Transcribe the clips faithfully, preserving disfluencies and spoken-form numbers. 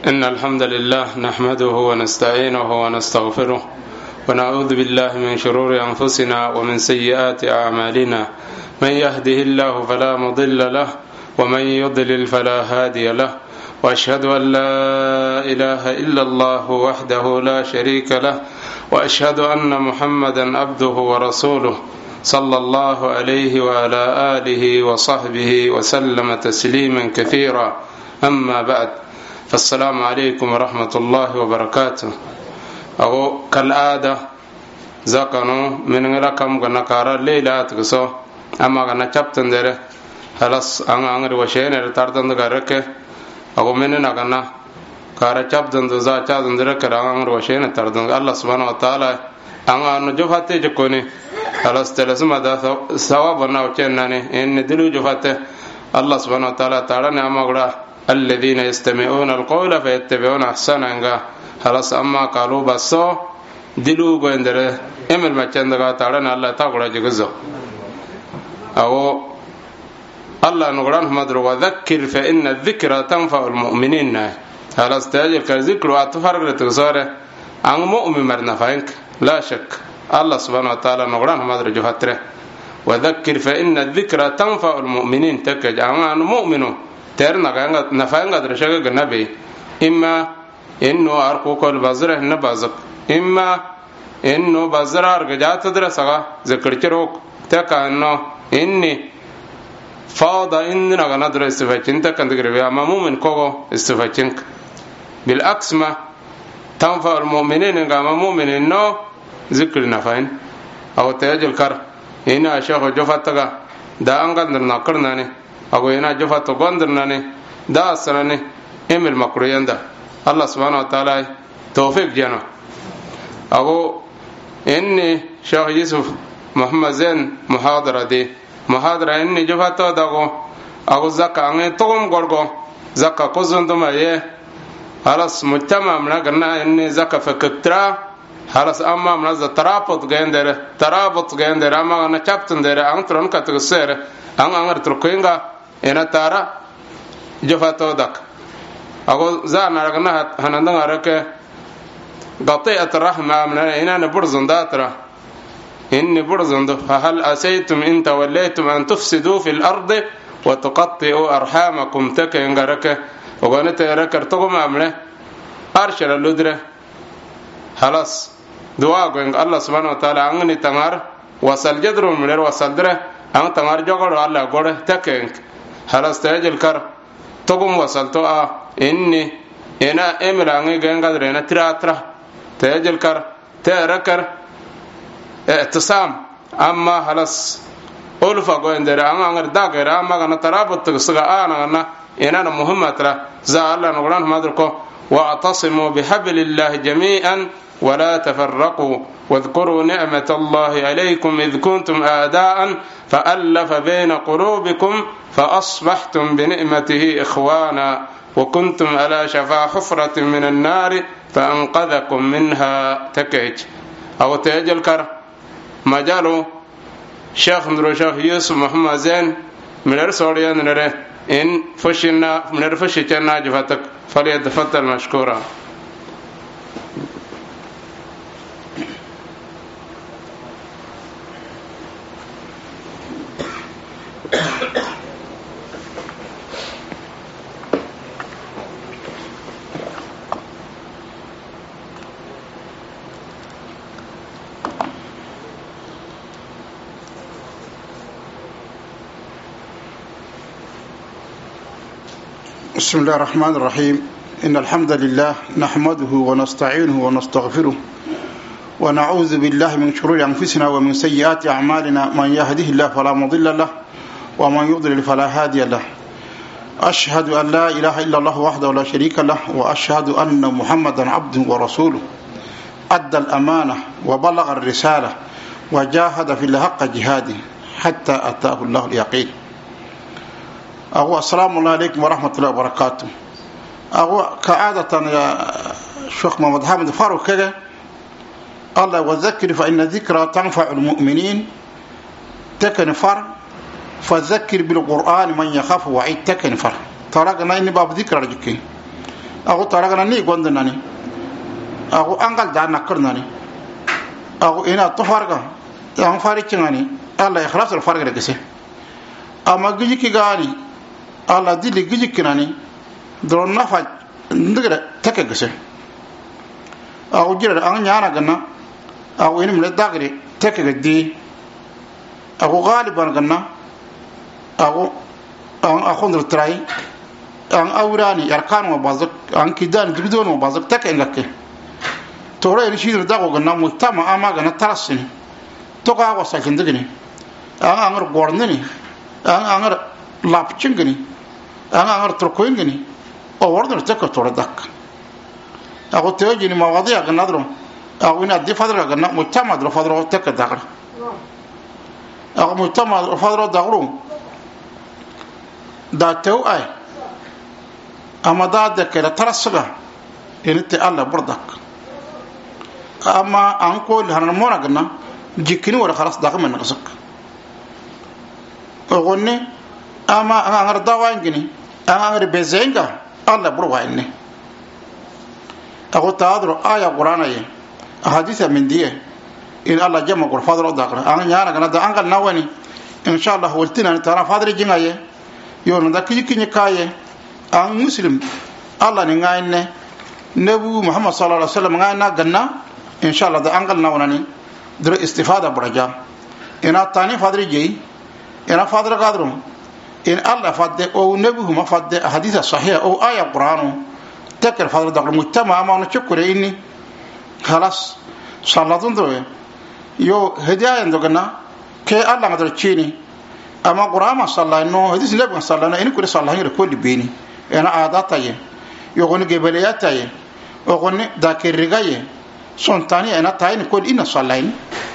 إن الحمد لله نحمده ونستعينه ونستغفره ونعوذ بالله من شرور أنفسنا ومن سيئات أعمالنا من يهده الله فلا مضل له ومن يضلل فلا هادي له وأشهد أن لا إله إلا الله وحده لا شريك له وأشهد أن محمدا عبده ورسوله صلى الله عليه وعلى آله وصحبه وسلم تسليما كثيرا أما بعد فالسلام عليكم ورحمة الله وبركاته. أو كالعادة زكانو من غلقم غنكارا ليلة تكسو أما غنا چابتن دره خلاص أنا أنغر وشين رتاردن دغرك أو مننا غنا كارا چابتن دزا چادن دره كرا أنغر وشين تاردن الله سبحانه وتعالى أنا نجفته جكوني خلاص تلسما دا ثواب وناوچناني إن دلو جفته الله سبحانه وتعالى تعالى نعم غدا الذين يستمعون القول فيتبعون أحسنه خلاص أما قالوا بسو دلو غندره امل ما چندغا تعالى الله تعالى جگزو او الله نغران مدر وذكر فإن الذكرى تنفع المؤمنين خلاص تاجر كذكر واتفرق تغزاره ان مؤمن مرنا فانك لا شك الله سبحانه وتعالى نغران مدر جهتره وذكر فإن الذكرى تنفع المؤمنين تكج ان مؤمن ترنا نفعنا درشق النبي اما انه اركو كل بزره نبازق اما انه بزرار جات درسغا ذكر چروك تكانو اني فاض اننا غندر استفاچين تكندغري اما مؤمن كوغو استفاچينك بالعكس ما تنفع المؤمنين كما مؤمنين نو ذكر نفعين او تاجل كر هنا شيخ جفتغا دا انغندر نكرناني او هنا جفت غندرناني دا سناني امل مكرويندا الله سبحانه وتعالى توفيق جنا او اني شيخ يوسف محمد زين محاضره دي محاضره اني جفاتو داغو او زكا ان توم غورغو زكا كوزوندما يه خلاص مجتمع من غنا اني زكا فكترا خلاص اما من ز ترابط غندره ترابط غندره اما انا چابتن دره ان ترون كتسر ان ان تركوينغا انا تارا جفاتو داك أقول زان رجنا هندنا رك قطيعة الرحمة من هنا نبرزن داترة إني برزن فهل أسيتم إن توليتم أن تفسدوا في الأرض وتقطعوا أرحامكم تكين رك وقنت رك ارتقم أمره أرشل اللدرة خلاص دعاء الله سبحانه وتعالى عني تمر وصل جدر من وصل دره أن تمر جعل الله قره تكين خلاص تأجل كر تقوم وصلتوا آه إني أنا إمراني جنگاد رينا تراترا تأجل كر تأركر اعتصام أما خلاص أولفا قوين دري أنا أنغر داغر أما غنا ترابط تغسغا أنا غنا إنانا مهمة ترى زا الله نغران مدركو واعتصموا بحبل الله جميعا ولا تفرقوا واذكروا نعمة الله عليكم إذ كنتم أعداء فألف بين قلوبكم فأصبحتم بنعمته إخوانا وكنتم على شفا حفرة من النار فأنقذكم منها تكيج أو تأجل كر مجالو شيخ ندرو شيخ يوسف محمد زين من الرسولين نره إن فشنا من الفشتنا جفتك فليتفضل مشكورا. بسم الله الرحمن الرحيم. إن الحمد لله نحمده ونستعينه ونستغفره ونعوذ بالله من شرور أنفسنا ومن سيئات أعمالنا من يهده الله فلا مضل له ومن يضلل فلا هادي له. أشهد أن لا إله إلا الله وحده لا شريك له وأشهد أن محمدا عبده ورسوله أدى الأمانة وبلغ الرسالة وجاهد في الله حق جهاده حتى أتاه الله اليقين. أقول السلام عليكم ورحمة الله وبركاته. أقول كعادة يا شيخ محمد حامد فاروق كده الله وذكر فإن الذكرى تنفع المؤمنين تكن فر فذكر بالقرآن من يخاف وعيد تكن فر تراجعنا إن باب ذكر رجكين aku taragana ni gondanani aku angal da nakarnani aku ina to farga yang fari cingani Allah ikhlas al farga dagese ama giji ki gani Allah dili giji kinani dron nafa ndigra take gese aku jira an nyana ganna aku ini mle dagri take gadi aku galiban ganna aku an akhondr trai an awrani yarkan wa bazak an kidan dugdon wa bazak take ngake tore ni shidir dago ganna mujtama ama ganna tarasini to ga wasa kindigini an angar gornini an angar lapchingini an angar trokoingini o wordor take tore dak ako tejini mawadiya ganna dro ako ina di fadra ganna mujtama dro fadra take dagar ako mujtama fadra dagru da tew ay ama da de kala tarasga inti alla burdak ama an ko hanan mona ganna jikini wala khalas da man qasak ogonni ama an ngar dawa ngini an ngar bezenga alla burwa inne ako taadro aya qur'ana ye haditha min diye in alla jama qur fadro dakra an nyaana ganna da angal nawani inshallah waltina tara fadri jingaye yono da kiyikini kaye an muslim Allah ni ngayne nabu Muhammad sallallahu alaihi wasallam ngayna ganna inshallah da angal nawnani dro istifada buraja ina tani fadri jey ina fadra gadrum in Allah fadde o nabu ma fadde haditha sahih o aya qur'anu takr fadra da mujtama ma no chukure inni khalas sallatun do yo hediya ndo ganna ke Allah ngadro chini ama qur'ama sallallahu no hadis nabi sallallahu in kure sallallahu re ko libeni ena adataye yo goni gebeleyataye o goni dakirigaye sontani ena tayin ko inna sallallahu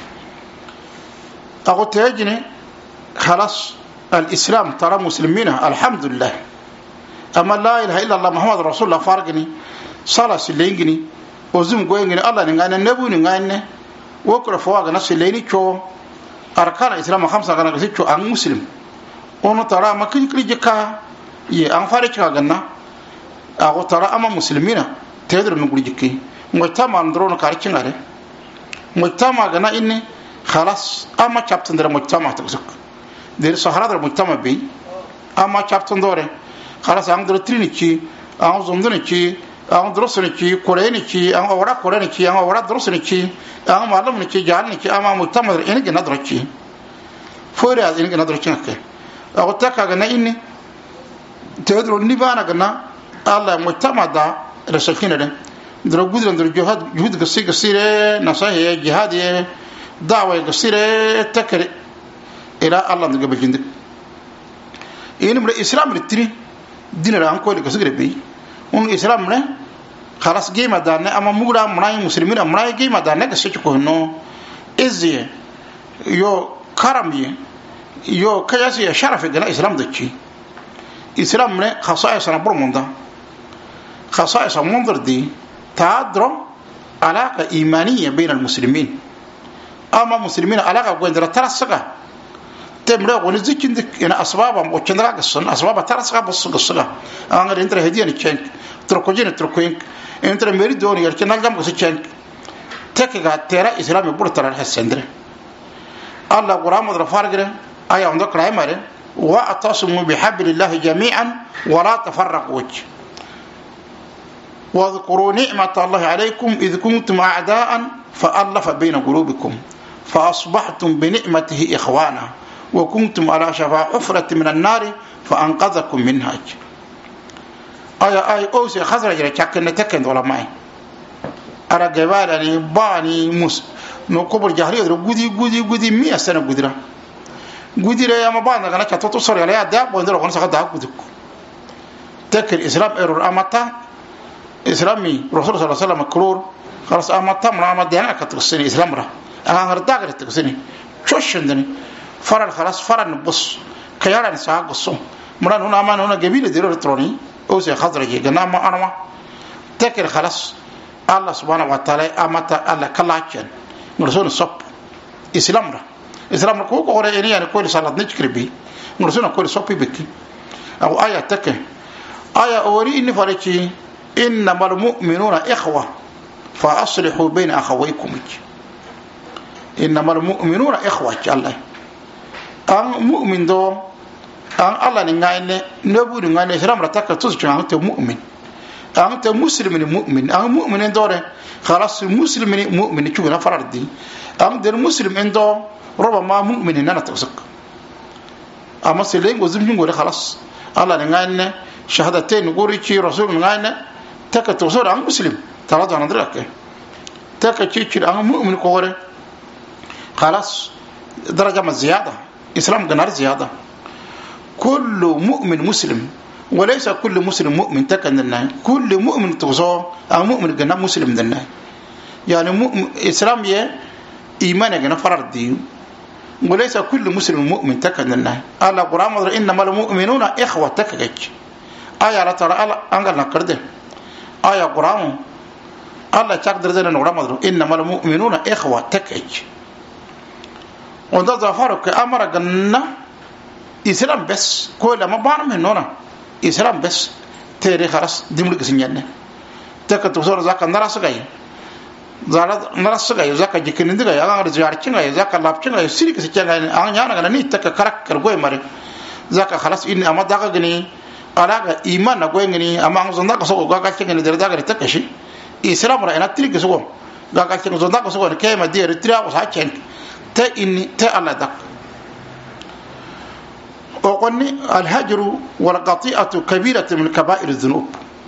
ago tejini khalas الاسلام ترى مسلمين الحمد لله اما لا اله الا الله محمد رسول الله فارغني صلاه سلينغني وزم غوينغني الله نغانه نبو نغانه وكره فواغ نسليني كو اركان الاسلام خمسه كان كسيتو ان مسلم ono tara makin klijika ye an fare cika ganna ago tara ama muslimina tedro nuguri jikki mujtama ndrono karcin are mujtama gana inni khalas ama chaptan dara mujtama taksuk der sahara dara mujtama bi ama chaptan dore khalas ang dro triniki ang zondone ki ang drosone ki koreni ki ang ora koreni ki ang ora drosone ki ang malam ni ki jalni ki ama mujtama dara inni gana drochi fore az inni gana drochi nakke ago taka gana inni tedro nibana gana alla mujtama da resakina de dro gudran dro jihad juhud gasi gasire nasahe jihad ye da'wa gasire takri ila alla de gabajinde ini mre islam ritri dinara an ko de gasire be un islam ne khalas gema da ne ama mugura munay muslimina munay gema da ne gasu ko no izi yo karami yo kayasi ya sharafe gana islam dachi islam ne khasa'is na burmunda khasa'is منظر دي تعذر علاقه ايمانيه بين المسلمين اما مسلمين علاقه غندره ترسقه تمره ونزكين انا اسباب وكندرا قصن اسباب ترسقه بس قصقه انا انت هديان تشنك تركوجين تركوين انت مريدون يركنا جام قصچنك تكغا ترى اسلام بورتر الحسندره الله قران مدر فارغره اي عندك رايمره واعتصموا بحبل الله جميعا ولا تفرقوا واذكروا نعمة الله عليكم إذ كنتم أعداء فألف بين قلوبكم فأصبحتم بنعمته إخوانا وكنتم على شفا حفرة من النار فأنقذكم منها أي أي أوسي خزر جرى شاكنا تكن ولا ماي أرى جبال أني باني مس نكبر جهري أدرو جودي جودي جودي مية سنة جودرا جودرا يا مبانا كنا كتوتو صار عليها داب وندرو كنا سقط داب جودك تكر إسلام إيرور أمتا إسلامي رسول صلى الله عليه وسلم كرور خلاص أما تمر أما دينا كترسني إسلام را أنا هرداغر تكسني شوش عندني فرن خلاص فرن بص كيالا نساق بصو مران هنا أمان هنا جميل ديرو رتروني أو سي خضرجي جنا ما أنا ما تكر خلاص الله سبحانه وتعالى أما تا الله كلاچن رسول صب إسلام را إسلام را كوكو غوري إني أنا كل صلاة نجكربي رسول كل صبي بكي أو آية تكر آية أوري إني فريقي إنما المؤمنون إخوة فأصلحوا بين أخويكم إنما المؤمنون إخوة الله أن مؤمن دو أن الله نعاينه نبود نعاينه سلام رتاك تزجع أنت مؤمن أنت مسلم مؤمن أن مؤمن دوره خلاص مسلم مؤمن شو بنا فرد دي أن ده المسلم عنده ربما مؤمن إننا تقصك أما سلين وزمجون قول خلاص الله نعاينه شهادتين نقول شيء رسول نعاينه تك توصل أن مسلم ترى ده ندرك تك شيء أن مؤمن كوره خلاص درجة من زيادة إسلام جنار زيادة كل مؤمن مسلم وليس كل مسلم مؤمن تكننا كل مؤمن توصل أو مؤمن جنار مسلم دنا يعني مؤمن إسلام يه إيمان جنار فرد دي وليس كل مسلم مؤمن تكننا الله قرآن مدر إنما المؤمنون إخوة تكجج آية لا ترى الله أنقل نكرده آية قرآن الله تقدر ذلك القرآن مدر إنما المؤمنون إخوة تكجج وده ظفرك أمر جنة إسلام بس كل ما بان من هنا إسلام بس تاريخ خلاص دملك سنجنة تكتبصور ذاك نراس جاي زارد نراس جاي ذاك جكين دعاي أنا رجال كينغاي ذاك لابشين جاي سيرك سيجناي أنا يانا كنا نيت تك كرك كرقوي مري ذاك خلاص إن أما ذاك جني أراك إيمان نقوي جني أما عن زندق سوق ذاك كينغ ندير ذاك رتكشي إسلام رأينا تريك سوق ذاك كينغ زندق سوق كيما دير تريا وساكين تا إني تا الله دك وقلني الهجر والقطيئة كبيرة من كبائر الذنوب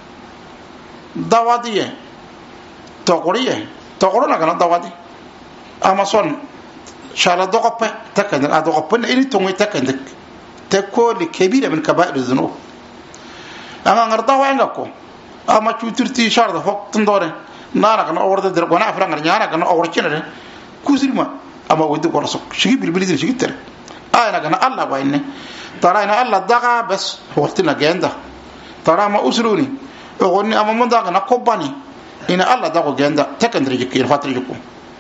دوادية تقوليه تقولنا كنا دوادي أما صن شارع دقبة تكندك أدقبنا إني تومي تكندك تقول كبيرة من كبائر الذنوب أما نرتاح عندكم أما شو ترتي شارع فوق تندوره نارا كنا أورد دربنا فرعنا نارا كنا أورد كوزير ما أما ودي قرصك شيء بالبليز شيء ترى أنا كنا الله بعينه ترى أنا الله دعا بس وقتنا جندا ترى ما أسروني أقولني أما من دعا نكوباني إن الله دعا جندا تكندري جكير فاتري جكو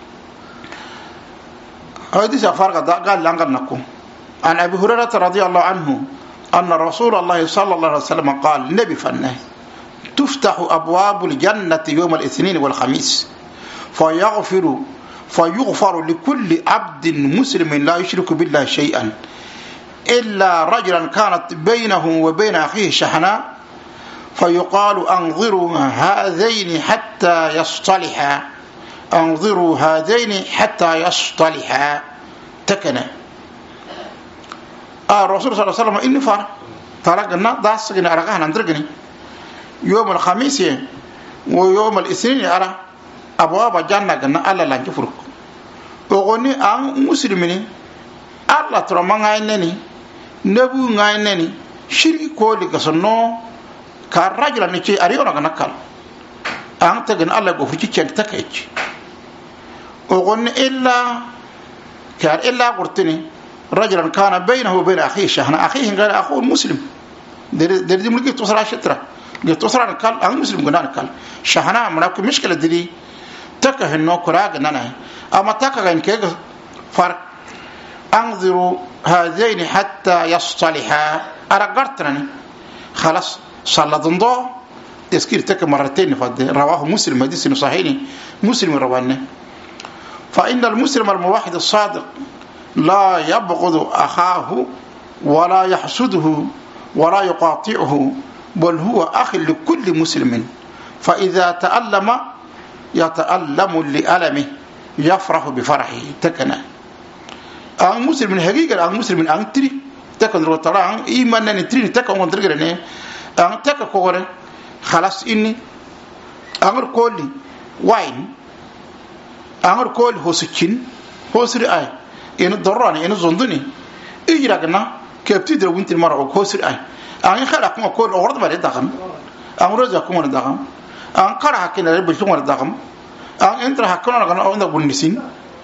هذه سفارة دعا لانغر نكو عن أبي هريرة رضي الله عنه أن رسول الله صلى الله عليه وسلم قال نبي فنه تفتح أبواب الجنة يوم الاثنين والخميس فيغفر فيغفر لكل عبد مسلم لا يشرك بالله شيئا إلا رجلا كانت بينه وبين أخيه شحناء فيقال أنظروا هذين حتى يصطلحا أنظروا هذين حتى يصطلحا تكنا آه الرسول صلى الله عليه وسلم إني فار ترى داسقنا أرقانا ندرقني يوم الخميس ويوم الاثنين أرى أبواب الجنة قلنا ألا لا نجفرك وقلني أن مسلمين ألا ترى ما غاينني نبو غاينني شري كولي كسنو كالرجل نشي أريونا كنكال أن تقن ألا قفرتي كنت تكيج وقلني إلا كار إلا قرتني رجلا كان بينه وبين أخيه شهنا أخيه غير أخوه مسلم در دي ملكي تصرى شترة تصرى نكال أن مسلم قلنا نكال شهنا مناك مشكلة دي تكه النو كراغ نانا اما تكه ان كيغ فرق انظروا هذين حتى يصطلحا ارغرتني خلاص صلى دندو اسكير تك مرتين فد رواه مسلم حديث صحيح مسلم رواه فإن المسلم الموحد الصادق لا يبغض أخاه ولا يحسده ولا يقاطعه بل هو أخ لكل مسلم فإذا تألم يتألم لألمه يفرح بفرحه تكنا أن مسلم حقيقة أن مسلم أن تري تكن رو ترى أن إيمان أن تري تكن من تري نه أن تك كوره خلاص إني أمر كولي واين أمر كول هوسكين هوسري أي إنه ضراني إنه زندني إجراكنا كابتي درو وينتي مرة هوسري أي أن خلاكم كول أورد ما يدعم أمر رجعكم ما يدعم أن كره حكينا ربنا ما يدعم أن أنت حكينا كنا أونا بنسين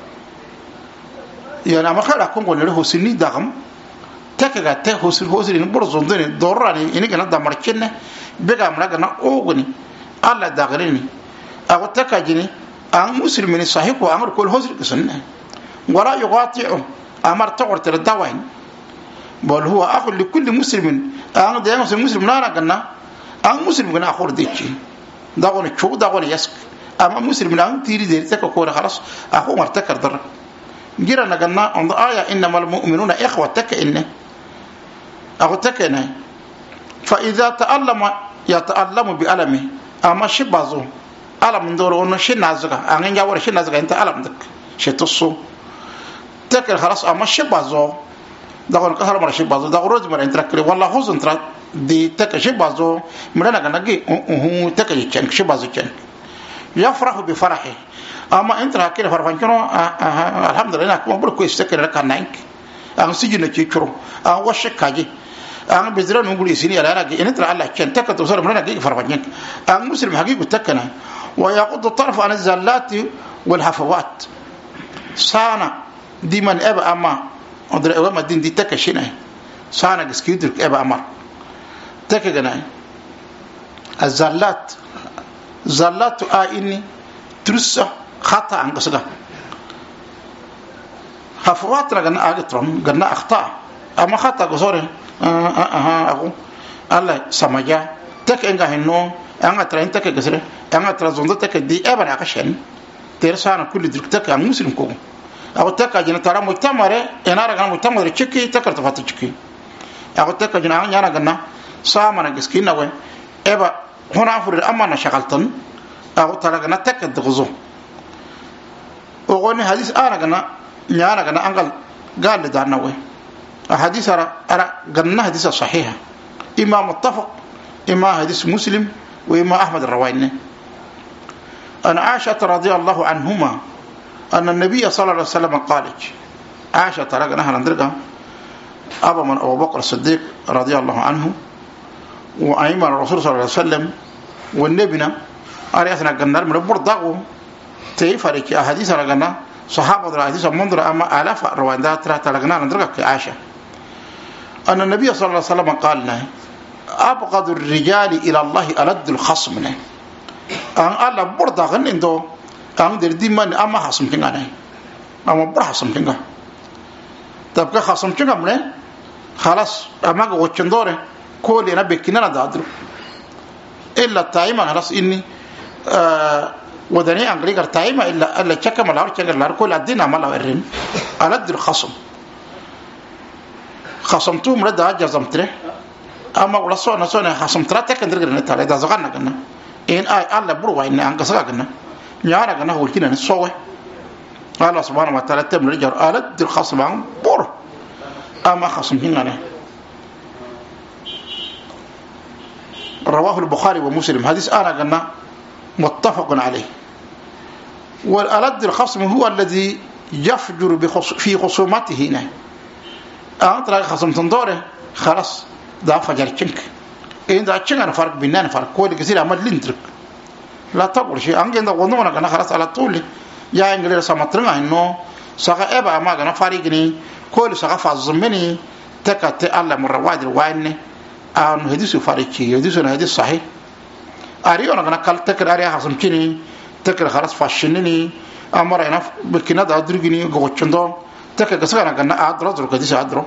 يعني أما خلاكم كول له هوسني دعم تكذا تهوسر هوسر إنه برزندني ضراني إنه كنا دمركنا بقى مرجعنا أوغني الله دعرني أو تكاجني أن مسلمين صحيح وأمر كل هوسر كسنة ولا يقاطعه أمر تعور تردوين بل هو أخو لكل مسلم أن ده مسلم مسلم لا نكنا أن مسلم كنا أخور ديتشي داغون تشو داغون يسك اما مسلم لا تيري دير تك كو خلاص اخو مرتكر در جيرا نغنا عند ايه انما المؤمنون اخوه تك ان اخو تك ان فاذا تألم يتألم بألمه اما شبازو ألم ندور انه شي نازغا ان جاور شي نازغا انت ألم دك شي تصو تك خلاص اما شبازو داغون كهر مر شبازو داغ روز مر انتركري والله حزن ترى دي تك شبازو مرنا غنغي هو تك يچن شبازو چن يفرح بفرحه اما انت راكي فرفانكنو الحمد لله كما بركو يستكر ركانك ان سجن تشيرو ان وشكاجي ان بزرا نقول سيني على راكي انت الله كان تكتو صار مرنا غي فرفانك ان مسلم حقيقه تكنا ويقض الطرف عن الزلات والحفوات سانا دي من ابا اما اندر اما دين دي تكشينا سانا غسكيدر ابا اما تكغنا الزلات زلات آئني ترسى خطأ عن قصدا حفوات لغنا آغترم غنا أخطاء أما خطأ قصوري أها أها أخو الله سمجا تك إنغا هنو أنغا ترين تك قصري أنغا ترزوند تك دي أبن عقشان ترسانا كل درك تك عن مسلم كوغو أو تك جنا ترى مجتمرة أنا رغنا مجتمرة تشكي تك ارتفات تشكي أو تك جنا أنا غنا سامنا قسكينا وين أبا هنا أفرد أما نشغلتن أو ترى جنا تك الدغزو وقولني حديث أنا جنا نيانا جنا أنقل قال لدارنا وين الحديث أرى أرى جنا حديث صحيحة إما متفق إما حديث مسلم وإما أحمد الروايني أن عائشة رضي الله عنهما أن النبي صلى الله عليه وسلم قال عائشة ترى جنا هندرجا أبا من أبو بكر الصديق رضي الله عنه وأيما الرسول صلى الله عليه وسلم والنبينا أريثنا جنار من برداغو تيفارك أحاديث رجعنا صحابة الحديث منذر أما آلاف روايات ترى تلقنا ندرك عائشة أن النبي صلى الله عليه وسلم قال لنا أبغض الرجال إلى الله ألد الخصم أن الله برداغن إندو أن دردي من أما خصم كنا أما بر خصم كنا تبقى خصم كنا من خلاص أما قوتشندوره كل أنا بكينا دادرو إلا تايما خلاص إني آه ودني أنغريغر تايما إلا إلا شكا ملار شكا لار كل الدين عمل ورين على الدر خصم خصمتو مردا جزمتره أما ولا صو نصو خصمتره تكندر غير نتاله إذا زغنا كنا إن أي الله بروا إن أنقصا كنا نيارا كنا هو كنا نسوي الله سبحانه وتعالى تم رجال على الدر خصم بور أما خصم هنا رواه البخاري ومسلم حديث أنا قلنا متفق عليه والألد الخصم هو الذي يفجر في خصومته هنا أنت رأي خصم تنظره خلاص ده فجر تشنك إن ده تشنك فرق بيننا فرق كل كثير عمل لندرك لا تقول شيء أنجي ده قلنا كنا خلاص على طول يا إنجليز سمعتنا إنه سقى أبا ما كنا فارقني كل سقى فازمني تكت الله مرواد الوين أن هديسو فارقي هديسو هديس صحيح أريونا كنا كل تكر أريا خصم كني تكر خلاص فاشنني أمر أنا بكنا ده أدرجني قوتشندو تكر كسرنا كنا أدرى أدرى كديس أدرى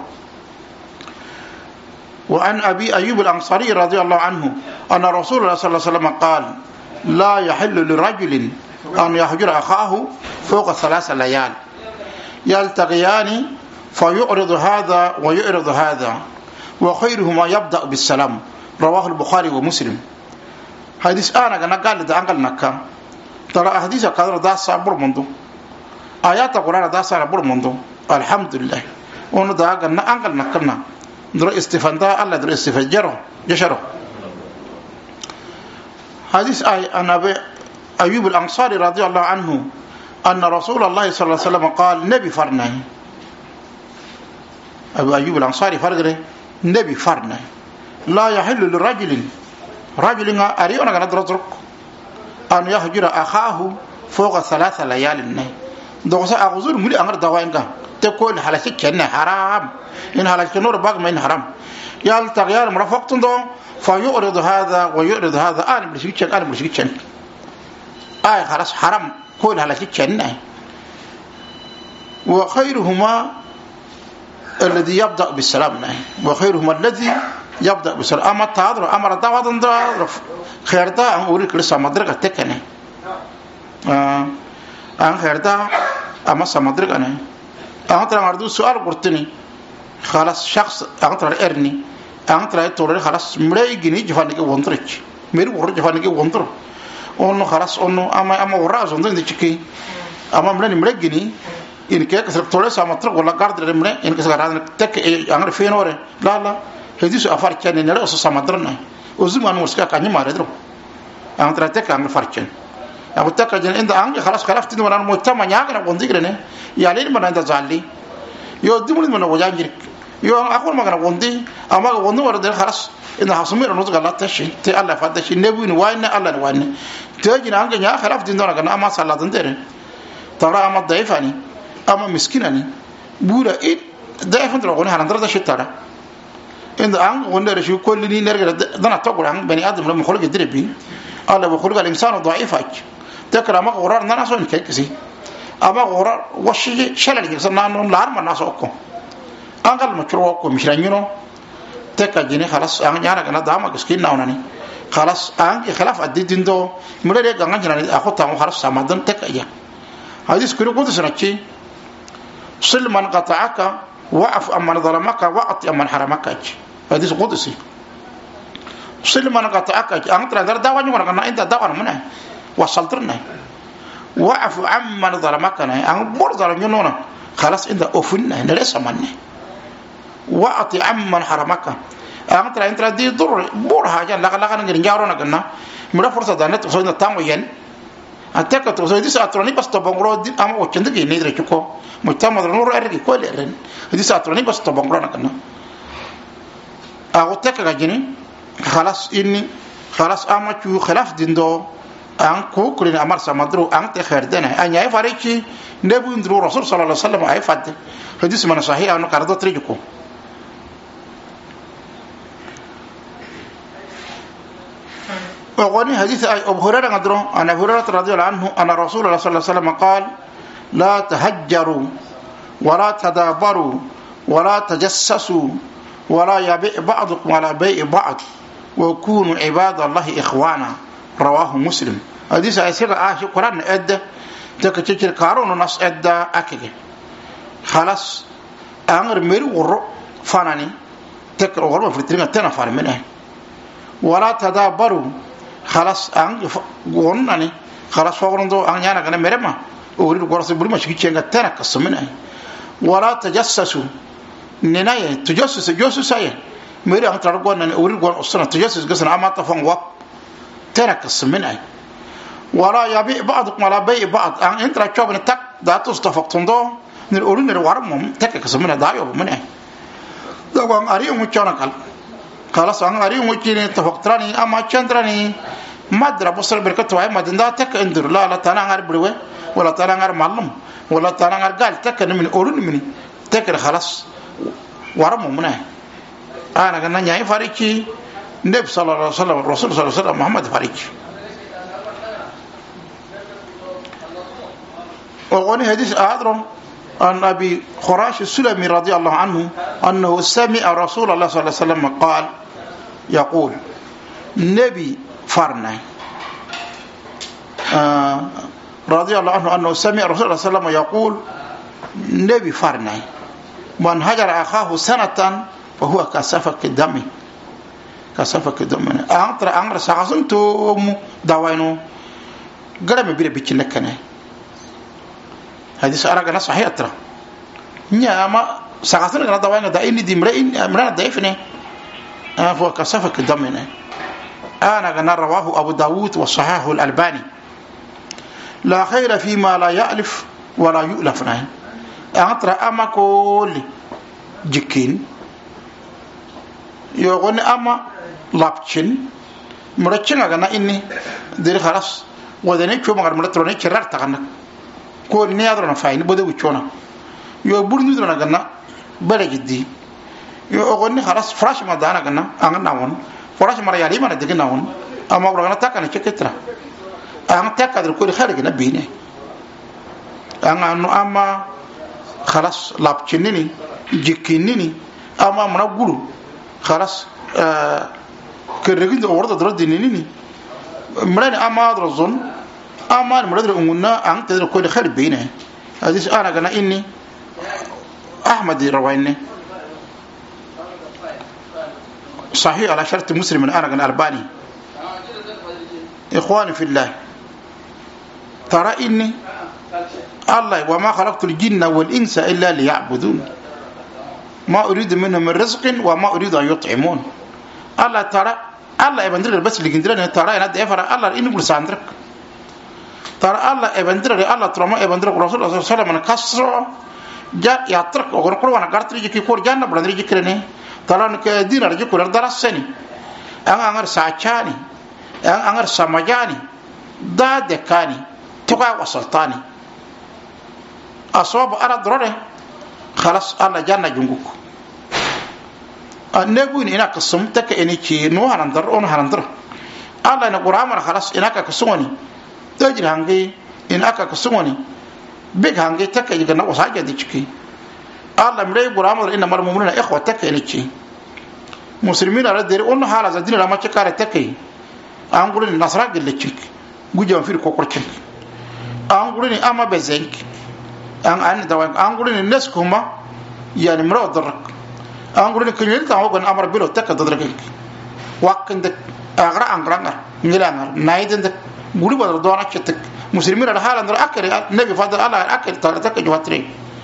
وعن أبي أيوب الأنصاري رضي الله عنه أن رسول الله صلى الله عليه وسلم قال لا يحل لرجل أن يحجر أخاه فوق ثلاث ليال يلتقيان فيعرض هذا ويعرض هذا وخيرهما يبدأ بالسلام رواه البخاري ومسلم حديث أنا كنا قال ده أنقل نكا ترى حديث كذا ده صابر منذ آيات القرآن ده صابر منذ الحمد لله ونو ده كنا أنقل نكنا در استفان ده الله در استفان جرو جشرو حديث أي أن أبي أيوب الأنصاري رضي الله عنه أن رسول الله صلى الله عليه وسلم قال نبي فرناي أبي أيوب الأنصاري فرقره نبي فرناي لا يحل للرجل رجل أريونا كنا درترك أن يهجر أخاه فوق ثلاث ليال دوسا أغزور ملي أمر دواينك تقول حلقة كنا حرام إن حلقة نور باق من حرام يالتغيار مرافقت دو فيعرض هذا ويعرض هذا أنا برشيكشن أنا برشيكشن آه خلاص حرام كل حلقة كنا وخيرهما الذي يبدأ بالسلام وخيرهما الذي يبدأ بسرعة أما تادر أمر دعوة دعوة خيرتا أن أوريك لسه مدرك تكني آه أن خيرتا أما سمدرك أنا أنا ترى عرضو سؤال قرطني خلاص شخص أنا ترى إرني أنا ترى توري خلاص مري جني جفانك وندرج ميرو ورج جفانك وندر أنه خلاص أنه أما أما ورا زندن ديشكي أما مري مري جني إن كيك سرطوري سامترك ولا قارد مري إن كسران تك أنا فين ورا لا لا هذي سو أفار كان نرى أساس سامدرنا وزمان ورسكا كاني ما ردرو أنا ترى تك أنا فاركين أقول تك جن إنت أنك خلاص خلفت إنه أنا مجتمع نياك أنا بندق لنا يالين من أنت زالي يو دمون من وجانجرك يو أقول ما كنا بندي أما بندو ورد خلاص إنه حسمير نوت غلط تشي تي الله فاتشي نبي نوين الله نوين تيجي أنك نياك خلفت إنه أنا كنا أما صلاة تندري ترى أما ضعيفاني أما مسكيناني بولا إيه ضعيف ترى غني هندرة تشي ترى إن أنك غني رشيو كل ني نرجع دنا تقول عن بني آدم لما خلق يدربي الله بخلق الإنسان ضعيفك تكره ما غرار ناس وين كيكسي أما غرار وشي شلل يصير نانون لار من ناس أكون أنقل مشروع أكون مش رنينو تكجيني خلاص أنا جانا كنا دام كسكين ناوناني خلاص أنك خلاف الدين دو مرة جانا جانا أخو تامو خلاص سامدن تكجيا هذه سكرو قدس نحكي سل من قطعك وقف أمن ظلمك وقت أمن حرمك هذه قدسي سل من قطعك أنت ترى دعوة نمر كنا أنت دعوة منه وصلتنا وقف أمن ظلمك أنا أنا بور ظلمنا خلاص أنت أفننا نرسى منه وقت أمن حرمك أنت ترى أنت دي دور بور حاجة لا لا كنا نرجعنا كنا مرة فرصة دانة توصلنا تاموين أنت كتوصل دي ساتروني بس تبغى دي أما وشندك ينادر كيكو مجتمع النور أرجع كل إيرن دي ساتروني بس تبغى كنا أقول تكجيني خلاص إني خلاص أما شو خلاف ديندو أنكو كلنا أمر سمدرو أنت خيردنا أن يعرف عليكي نبي ندرو رسول صلى الله عليه وسلم عيفت حديث من صحيح أنه كارد تريجكو وقولي حديث أبو هريرة ندرو أن أبو هريرة رضي الله عنه أن رسول الله صلى الله عليه وسلم قال لا تهجروا ولا تدابروا ولا تجسسوا ولا يبيع بعضكم على بيع بعض وكونوا عباد الله إخوانا رواه مسلم حديث أسير آه قرآن أدى تكتشير كارون ناس أدى أكيد خلاص أمر ميرو ورو فاناني تكر ورو فرترين تنا فارمنه ولا تدابروا خلاص أن قرناني خلاص فورندو أن يانا كنا مرما أوريد قرص بريما شكيتشينغ تنا كسمنه ولا تجسسوا نناية تجسس جسس أيه ميري أن ترى أن أوريد قرن أصلا تجسس قصنا أما تفهم وق تنا كسمنه ولا يبيع بعضكم على بيع بعض أن أنت رأيت من تك داتوس تفقتندو نقولون نروارمهم تك كسمنه دايو منه ده قام أريهم وجانا قال خلاص أنا أريهم وجيني تفقتراني أما تشندراني ما درا بصر بركة واي ما دندا تك اندر لا لا تانا غير بلوه ولا تانا غير معلم ولا تانا غير قال تك من أولون مني تك خلاص وارمهم منه أنا كنا نيجي فاريكي نبي صلى الله عليه وسلم الرسول صلى الله عليه وسلم محمد فاريكي وقولي حديث آدرم عن أبي خراش السلمي رضي الله عنه أنه سمع رسول الله صلى الله عليه وسلم قال يقول نبي فرنا آه رضي الله عنه أنه سمع رسول الله صلى الله عليه وسلم يقول نبي فرنا من هجر أخاه سنة فهو كسفك الدم كسفك الدم أنتر أنتر سأصنتم دواينو قرم بير بيتشنكنه حديث أراك ناس صحيح ترى نيا ما سقطنا كنا دواينا دا إني دي مرين مرنا ضعيفني أنا فوق كسفك الدمنا أنا كنا رواه أبو داود وصححه الألباني لا خير فيما لا يألف ولا يؤلف ناين أنتر أما كل جكين يقول أما لابتشين مرتشين كنا إني دير خلاص وذني شو مغر مرتروني كرر تغنى ko ni adrona fayni bode wuchona yo burni drona ganna bare jiddi yo ogonni khalas fresh ma dana ganna angana won fresh mara yali mana digna won amma bro ganna takana cheketra ang takadr ko khare gna bine anga no amma khalas lapchinini jikinini amma mana guru khalas كرجين أورد درد نيني مراني أما أدرزون أما مرادر أمنا أنت تدرك كل خير بينه هذا أنا قلنا إني أحمد رويني صحيح على شرط مسلم أنا قلنا أرباني إخواني في الله ترى إني الله وما خلقت الجن والإنس إلا ليعبدون ما أريد منهم من رزق وما أريد أن يطعمون الله ترى الله يبندر بس اللي قندرنا ترى أنا دافر الله إني بقول ساندرك ترى الله يبندر الله ترى ما يبندر رسول الله صلى الله عليه وسلم كسر جاء يترك وقول كل وانا قارت رجع كي كور جانا بلند رجع كرني ترى إنك دين رجع كور درس سني أنا أنغر ساچاني أنا أنغر سماجاني دا دكاني تقع وسلطاني أصوب أرد رده خلاص الله جانا جنوك النبي إنك سمتك إنك نو هندر أون هندر الله نقرأ خلاص إنك كسوني تجري هنگي إنك كسوني بيج هنگي تك يجنا وساجة ديشكي الله مري قرآن إن مر مؤمنين إخوة تك إنك مسلمين على دير أون حال زدين لما تكار تكي أنقولين نصرة قلتشك جوجا في الكوكرتشك أنقولين أما بزينك أن أن دوام أنقولين الناس كهما يعني مرا درك أنقولين كنيل تاهو كن أمر بيلو تك دركك وقتك أغرى أغرى نيلانغر نايدن قولي بدر دوانا شتك مسلمين على حال أندر أكل نبي فضل الله أكل تارتك جواتري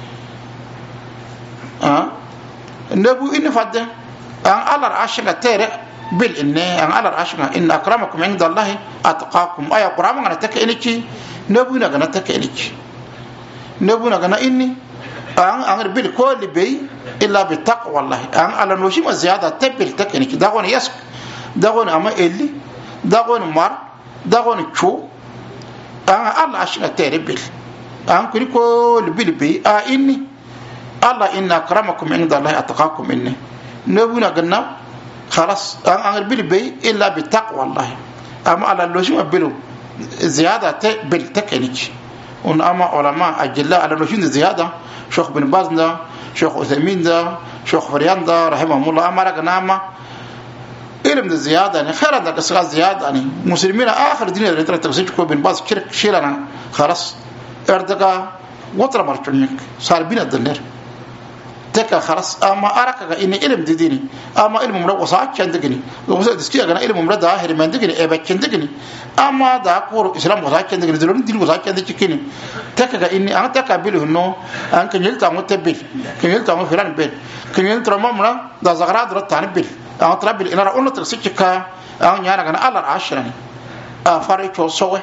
آه نبي إن فضل أن الله عاشنا تير بال إن أن الله عاشنا إن أكرمكم عند الله أتقاكم أي قرآن أنا تك إنتي نبي نجنا تك إنتي نبي نجنا إني أن أمر بال كل بي إلا بالتقوى الله أن على نوشيم زيادة تبل تك إنتي دعون يسق دعون أما إلي دعون مار دعون شو أن الله عاشنا تير بال أن كل كل بال بي أ إني الله إن أكرمكم عند الله أتقاكم إني نبي نجنا خلاص أن أمر بال بي إلا بالتقوى الله أما على نوشيم بلو زيادة تبل تك إنتي ون أما علماء أجلاء على نوشين زيادة شيخ بن باز دا شيخ عثيمين دا شيخ فريان دا رحمهم الله أما رجنا أما علم الزيادة يعني خير عندك أسرع زيادة يعني مسلمين آخر دين اللي ترى تفسير كوب بن باز شرك شيلنا خلاص أردقا وطر مرتونيك صار بين الدنيا تك خلاص أما أركا إن علم ديني أما علم مرة وصاعد شندقني ومثلا تسكيه أنا علم مرة ده هري من دقني أبى شندقني أما ده كور إسلام وصاعد شندقني زلون دين وصاعد شندقني تك إني أنا تك أبيه إنه أنا كنيل تامو تبيل كنيل تامو فلان بيل كنيل ترى مرة ده زغرات رد تاني بيل أنا ترى بيل إن أنا أقول ترسيك كا أنا يعني أنا الله عشرني أفارق شو سوى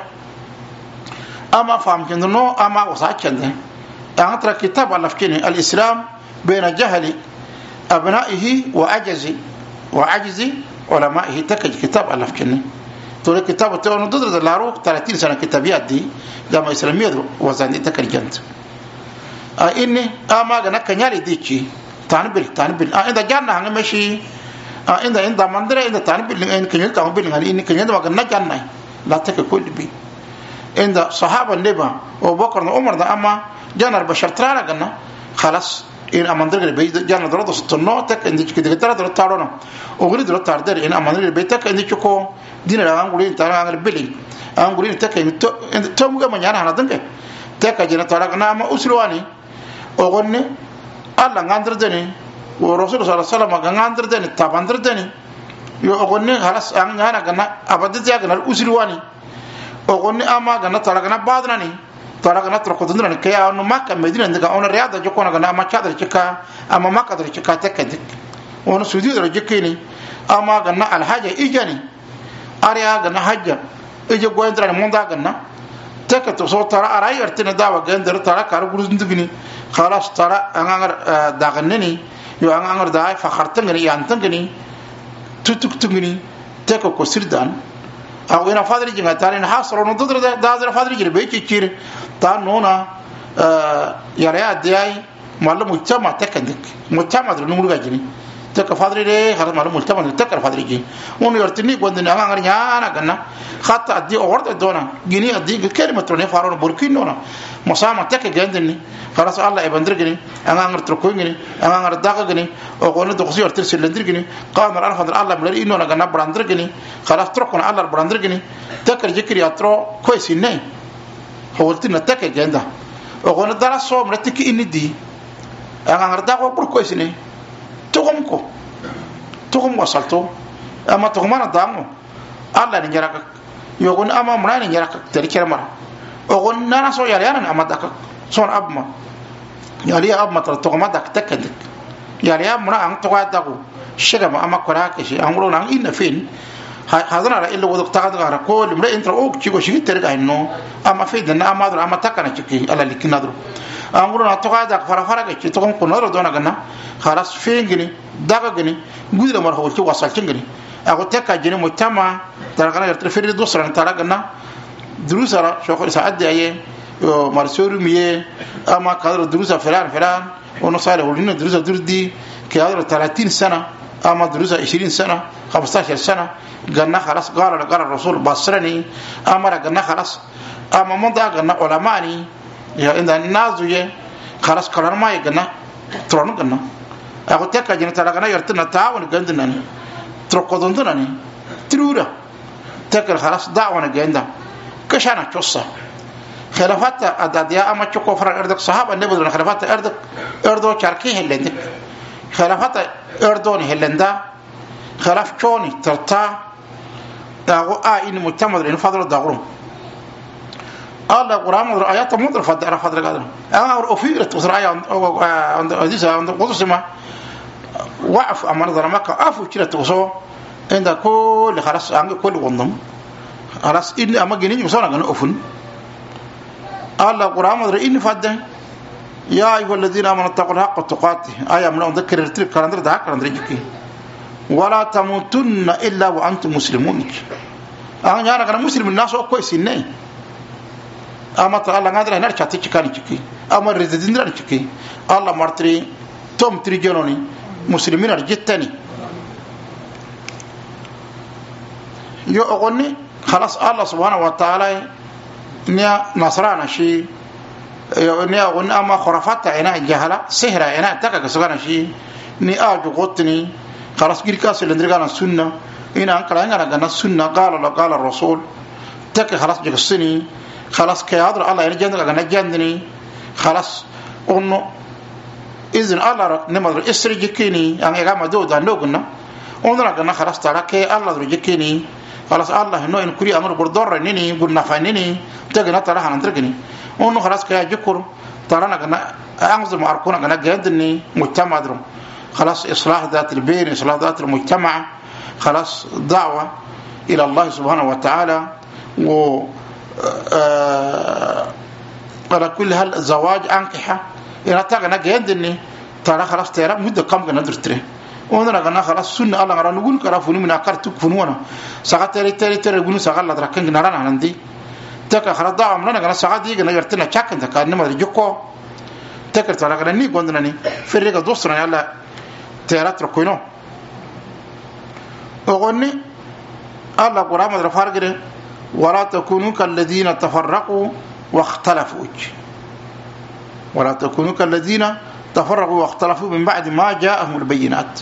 أما فهم كنده أما وصاعد شنده أنا ترى كتاب الله فكني الإسلام بين جهل أبنائه وعجز وعجز علمائه تكج كتاب الله فكني تقول كتاب تقول ضد اللاروق ثلاثين سنة كتابيات دي جامعة إسلامية وزاني تكج جنت إني أما جنا كنيالي ديشي تانبل تانبل إذا جانا هنگ ماشي إذا إذا مندرة إذا تانبل إن كنيل تانبل هني إن كنيل ما جنا جانا لا تك كل بي إذا صحابة النبي أبو بكر وعمر ده أما جانا البشر ترى جنا خلاص إن أمانير البيت جانا درود ستنو تك إنديك كده ترى درود تارونا وغير درود تاردر إن أمانير البيت تك إنديك كو دين العام قولين ترى عن البلي عام قولين تك إن تو إن تو مجا من يانا هنادنك تك جنا ترى كنا ما أسلواني أغني الله عندر دني ورسول صلى الله عليه وسلم عندر دني تابندر دني يو أغني خلاص عن يانا كنا أبدا جا كنا أسلواني أغني أما كنا ترى كنا بعدني ترى كنا ترى كتندرني كيا أنو ما كان مدينة عندك أنا رياضة جوكونا كنا ما كادر جكا أما ما كادر جكا تكدك وأنا سودي در جكيني أما كنا الحاجة إيجاني أريا كنا حاجة إيجا قوين ترى موندا كنا تكتو صوت ترى أراي أرتنا داوا كنا در ترى كارو بروز ندبني خلاص ترى أنغر داغنني يو أنغر داي فخرتني يانتني تتك تغني تكو كسردان أو إن فادري جنگا تاني حاصل ونضر دازر فادري جري بيجي كير تان نونا يريا دياي مالو مجتمع تكندك مجتمع در نمرو جاني تك فادري ليه خلاص معلوم ملتمن تك فادري جي ون يرتني قند نعان غير نعانا كنا خاطر أدي أورد دونا جيني أدي كلمة توني فارون بوركين دونا مسامة تك جندني خلاص الله يبندر جني أنا غير تركوين جني أنا غير داق جني وقولنا دخسي أرتل سلندر جني قام رأى فضل الله بلر إنه نجنا براندر جني خلاص تركنا الله براندر جني تك الجكري أترو كويس إني هولتنا تك جندا وقولنا درس صوم رتك إني دي أنا غير داق وبر كويس إني تقومكو تقوم وصلتو أما تقومنا دامو الله نجرك يقول أما مرا نجرك تركير مرا وقول نانا سو ياليانا أما دك صون أبما يالي أبما تقوم دك تكدك يالي أبما أن تقعد دكو شجما أما كراكشي أمرون أن إن فين هذا أنا إلا وذك تقعد على كل مرا إنتر أوك شيء وشيء ترجع إنه أما فين دنا أما در أما تكنا شكي الله لكن ندرو أمرون أن تقعد دك فرا فرا كشي تقوم كنور دونا كنا خلاص فين جني دك جني قدر مرة هو شيء وصل جني أقول تكا جني مجتمع ترى كنا يرتفع دوسرا ترى كنا دروسا شغل سعد أيه مرسول مية أما كادر دروسا فلان فلان ونصاله ولنا دروسا دردي كادر ثلاثين سنة أما دروسا عشرين سنة خمسة عشر سنة قلنا خلاص قال قال الرسول بصرني أمر قلنا خلاص أما من ذا قلنا علماني يا إن الناس ويا خلاص كلام ما يقلنا ترون قلنا أقول تكا جنة ترى قلنا يرتنا تعاون قندنا ترقدون دناني ترورا تكر خلاص دعوانا قندا كشانا توصى خلافات أداديا أما تشوكو فرق أردك صحابة نبضنا خلافات أردك أردو شاركي هلندك خلافات أردوني هلندا خلاف شوني ترتا داغو آئين متمدرين فضل داغرون الله قرآن مدر آيات مدر فضل فضل قادر أنا أفيرت وصر آية عند عزيزة عند قدس ما وعف أما نظر مكة أفو كلا توصو عند كل خلاص عند كل وندم خلاص إني أما جنيني بصورة كانوا أفن الله قرآن مدر إني فضل يا أيها الذين آمنوا اتقوا الحق تقاته آية من أذكر التريب كلاندر ده كلاندر جكي ولا تموتن إلا وأنتم مسلمون أنا أنا كنا مسلم الناس أو كويس إني أما الله نادر هنا شاتي كاني جكي أما رزدين راني جكي الله مرتري توم تريجوني مسلمين أرجتني يو أغني خلاص الله سبحانه وتعالى نيا نصرانا شيء نيا أغني أما خرافات عنا الجهلة سهرة عنا تكا سكان شيء ني أرجو قطني خلاص غير كاس اللي ندرجنا السنة هنا أنكر أنا جنا السنة قال الله قال الرسول تك خلاص جلسني خلاص كيادر الله يرجعنا جنا جندني خلاص أنه إذن الله نمر إسرجكني أنا جام دودا نوجنا أننا جنا خلاص ترى كي الله رجكني خلاص الله إنه إن كري أمر بردور نيني بنفعنيني تجنا ترى هندرجني أنه خلاص كي أجكر ترى أنا جنا أنظم أركونا جنا جندني مجتمع درم خلاص إصلاح ذات البين إصلاح ذات المجتمع خلاص دعوة إلى الله سبحانه وتعالى و على كل هالزواج أنكحة إن أتاقنا جهدني ترى خلاص ترى مدة كم كنا درتره وأنا قلنا خلاص سنة الله نرى نقول كرافوني من أكار تكفنونا ساعات تري تري تري يقولون ساعات لا تركن نرانا عندي تك خلاص دعوة مننا قلنا ساعات دي قلنا يرتنا شاكن تكان ما رجوكو تكر ترى قلنا ني قلنا ني في الرجال دوسنا يلا تيرات ركوينو أغني الله قرآن مدر فارقره ولا تكونوا كالذين تفرقوا واختلفوا ولا تكونوا كالذين تفرقوا واختلفوا من بعد ما جاءهم البينات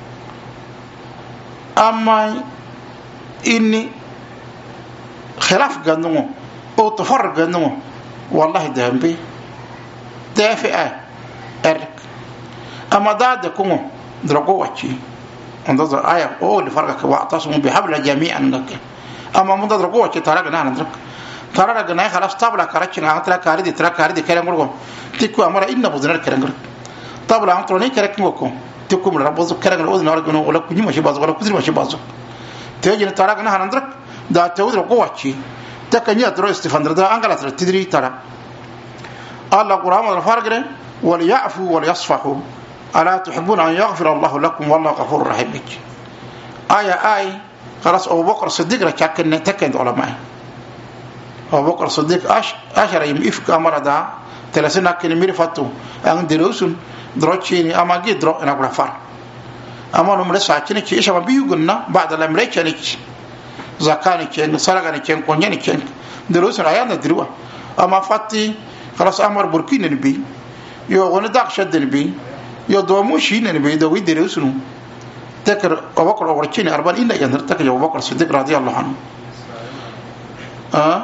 أما إني خلاف قانونه أو تفرق قانونه والله دهم بي دافئة أرك أما دادكم درقوا وجهي انتظر آية أو اللي فرقك واعتصموا بحبل جميعا لك أما من درقوا وجهي ترى قناة ندرك ترى قناة خلاص طابلا كارتشنا ترى كاردي ترى كاردي كلام مرقم تكو أمر إن بزنر كلام طابلا أنتوني كلام مرقم تكو من ربوز كلام الأذن نارجنا ولا كني ماشي بازو ولا كذي ماشي بازو تيجي ترى قناة ندرك دا تود درقوا وجهي تكني أدرو استفان دردا أنقلا ترى تدري ترى الله قرآن الفارقة وليعفوا وليصفحوا ألا تحبون أن يغفر الله لكم والله غفور رحيم بك آية آية خلاص أبو بكر الصديق ركاكن تكند علماء أبو بكر الصديق أش أشر يميفك أمر دا ثلاثين كن ميرفتو أن دروسون دروتشيني أما جي درو أنا غفار amma no mre sa kini ki isha ma biyu gunna ba'da lamre kene ki zakani ken saraga ne ken konya ne ken dero sura ya na dirwa amma fatti خلاص امر بركين نبي يو غن داق شد نبي يو دومو شي نبي دو يدري سنو تكر ابو بكر وركين اربعين الا يندر تكر ابو بكر الصديق رضي الله عنه اه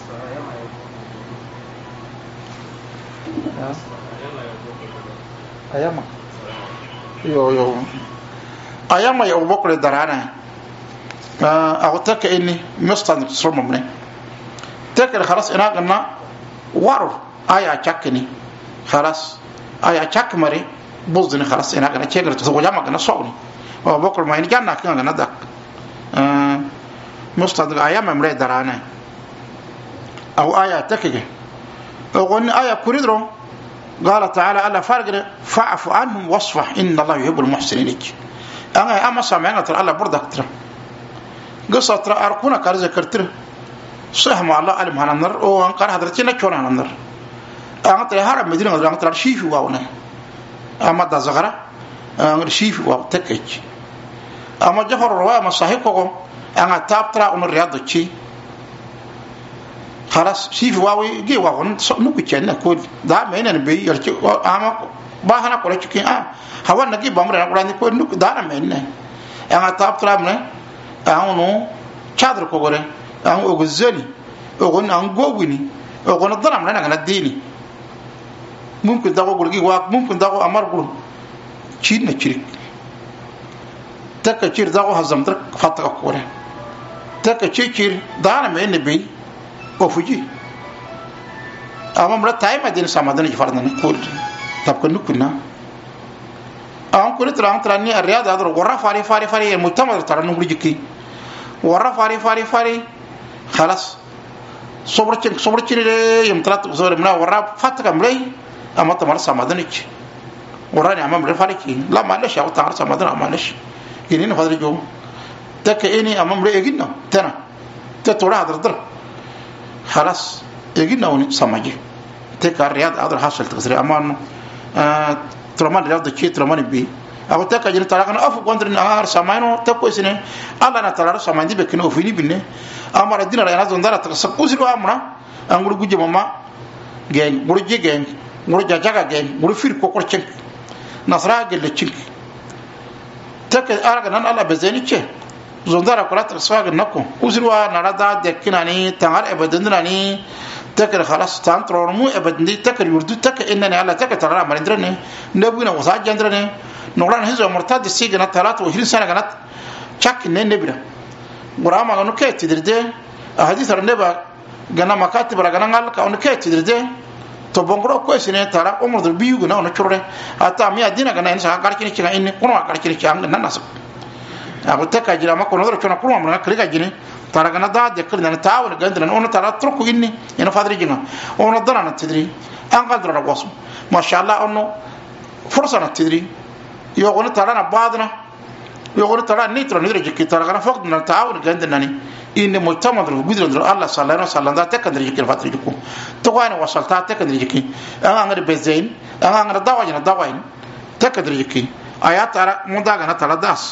ايام يو يو ايام يا ابو بكر درانا اه او تك اني مستند صرممني تكر خلاص انا قلنا وارو aya chakni khalas aya chak mari bozdini khalas ina kana chegar to wajama kana sawni wa bokol ma ni janna kana na dak euh mustad aya mamre darana aw aya takige وقلنا آية كوريدرو قال تعالى ألا فرق فاعف عنهم واصفح إن الله يحب المحسنين أنا أما سامعنا ترى الله بردك ترى قصة ترى أركونا كارزة كرتر صح مع الله علم هنا النار أو أنكر هذرتنا كون هنا النار أنا ترى هرب مدينة أنا ترى شيف واونا أما ده زغرة أنا شيف واو تكج أما جفر الرواية ما صحيح كوكو أنا تاب ترى أن الرياض تشي خلاص شيف واوي جي واون نوكيشنا كود ده مين أنا بي يرجع أما باهنا كله تشكي آه هوا نجي بامر أنا كلاني كود نوك ده أنا مين أنا تاب ترى من أنا نو شادر كوكورة أنا أقولزني أقول أنا جووني أقول الضرام لنا كنا ديني ممكن دعوة قولي واق ممكن دعوة أمر قول شيء نشرك تك شير دعوة هزم ترك فتح كوره تك شيء شير دارنا من النبي وفجي أما مرة تايم أدين سامدنا يفرضنا نقول تبقى نقولنا أنا كل ترى أنا تراني الرياض هذا ورا فاري فاري فاري المجتمع ترى نقول جكي ورا فاري فاري فاري خلاص صبرتين صبرتين ليه يوم ثلاث صبر منا ورا فتح كملي أما تمر سامدنيك وراني أمام رفاريكي لا معلش أو تعرف سامدنا معلش ينين فادري جو تك إني أمام رأي جينا تنا تطلع هذا الدر خلاص يجينا وني سامجي تك الرياض هذا حاصل تكسر أمان آه ترمان الرياض كي ترمان بي أو تك جينا ترى كنا أفق وندر نهار سامينو تكوي سنة الله نترى سامين دي بكنه وفيني بني أمر الدين رأينا زندارة تكسكوزي لو أمرا أنقول جوجي ماما جين مرجي جين مرجع جاكا جين مرفير كوكور تشنك نصرا جل تشنك تك أرجع نان الله بزيني تشة زندارة كلها تكسوا جنكو وزروا نرادا دكيناني تنار أبدندراني تكر خلاص تانترونمو أبدندي تكر يردو تك إنني على تك ترى مرندرني نبينا وساج جندرني نوران هزوا مرتاد السيجنا ثلاثة وعشرين سنة كانت شك إن نبينا ورامع أنو كي تدرده أحاديث النبى جنا مكاتب رجعنا قال كأنو كي تدرده تبغى كويس إن ترى عمر البيو جنا ونشره حتى مية دينا جنا إنسان كاركيني كنا إني كنا كاركيني كنا عندنا ناس أقول تك أجرا ما كنا نقدر كنا كنا عمرنا كلنا جيني ترى جنا دا ذكرنا نتعاون جندنا أنا ترى تركوا إني إنه فادري جنا أنا درنا تدري أنا قدرنا قاسم ما شاء الله أنه فرصة تدري يقولون ترى نبادنا يقولون ترى نيترو نيترو جكي ترى جنا فقط نتعاون جندنا ني إن مجتمع درو قدر درو الله صلى الله عليه وسلم دا تكندري جكي فادري جكو تقوين وصلت تكندري جكي أنا عند بزين أنا عند دواء جنا دواءين تكندري جكي آيات ترى مدا جنا ترى داس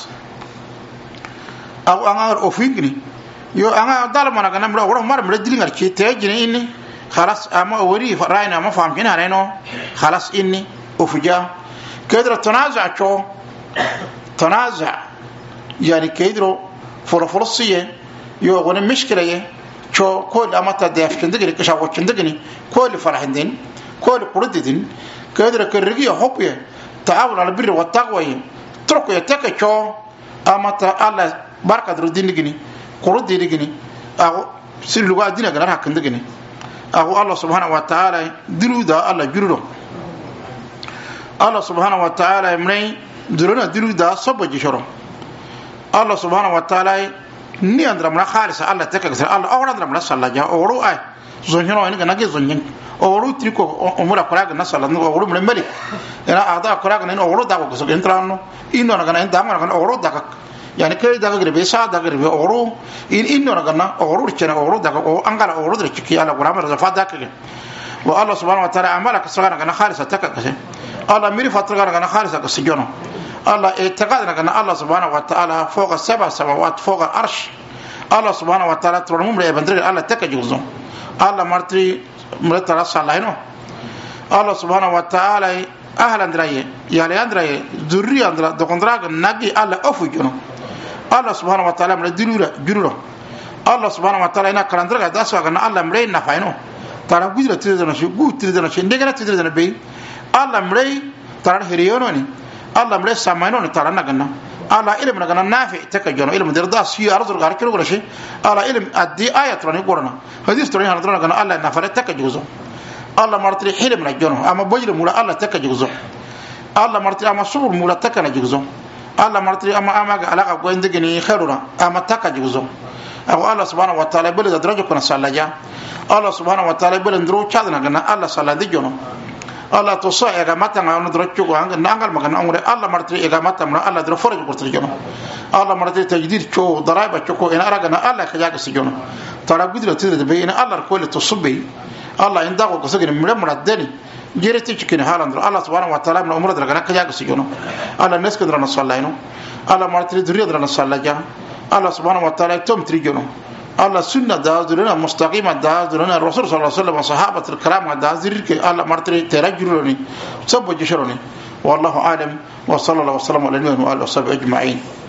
أو أنا أوفيني يو أنا دال ما نكنا مرا ورا مر مردلين أركي تيجي إني خلاص أما أوري راينا ما فاهم كنا رأينا خلاص إني أوفجا كيدرو تنازع شو تنازع يعني كيدرو فر فرصية يو غن مشكلة شو كل أما تدافع كندقني كشاف كندقني كل فرحين كل قردين كيدرو كرجية حبية تعاون على البر والتقوى تركوا يتكشوا أما الله barka dro dindigini qoro dindigini ago sir luga dina gana hakandagini ago Allah subhanahu wa ta'ala diruda Allah jurudo Allah subhanahu wa ta'ala imrei duruna diruda sobaji shoro Allah subhanahu wa ta'ala ni andra mra khalisa Allah takasir Allah awra andra mra sallaja oro ay zonhino ni gana ge zonyin oro triko omura koraga na sallan oro mre mali era ada koraga ni oro da ko so entrano ino na gana enda ngana oro da يعني كي دغري بيسا دغري اورو ان انو رغنا اورو رچنا اورو دغ او انغلا اورو درچكي على غرامر زفادك والله سبحانه وتعالى عملك سغنا غنا خالصه تككسه الله ميري فترغنا غنا خالصه كسجونو الله اعتقادنا كان الله سبحانه وتعالى فوق السبع سماوات فوق العرش الله سبحانه وتعالى ترى ممر يبندر الله تكجوزون الله مرتري مرترى صلى الله الله سبحانه وتعالى أهل أندري يالي أندري ذري أندرا دكندرا نبي الله أفوجنا الله سبحانه وتعالى من دلورة جرورة الله سبحانه وتعالى إن كلاندرا داسوا كنا الله مري نفعينه ترى قدرة تدرنا شيء قوة تدرنا شيء نجنا تدرنا بي الله مري ترى هريانوني الله مري سامينوني ترى نجنا الله إلهم نجنا نافع تكجنا إلهم دردا سيا أرزل غار كيلو ولا شيء الله إلهم أدي آية تراني قرنا هذه تراني هندرنا نجنا الله نفعل تكجوزه الله مرتري حلم نجنا أما بجري مولا الله تكجوزه الله مرتري أما صبر مولا تكنجوزه الله مرتري أما أما على قوين دقني خيرنا أما تكجوزه أو الله سبحانه وتعالى بلد درجة كنا صلّى الله سبحانه وتعالى بلد درو شادنا كنا الله صلّى دجنا الله تصاع إقامتنا أن درجة كنا نانغال مكان أمور الله مرتري إقامتنا الله درو فرج كرتجنا الله مرتري تجديد شو ضرائب شو إن أرجعنا الله خجاك سجنا ترى قدرة تدري بين الله الكل تصبي الله يندعو كسجن مرمر الدني جريتي كنا هالاندر الله سبحانه وتعالى من أمور درجنا خجاك سجنا الله الناس كنا نصلّى الله مرتري دري درنا صلّى الله سبحانه وتعالى توم تريجونه الله سنة دازلنا مستقيمة دازلنا الرسول صلى الله عليه وسلم وصحابة الكرام دازلك الله مرتري ترجلوني سب جشروني والله عالم وصلى الله وسلم على النبي وآله وصحبه أجمعين.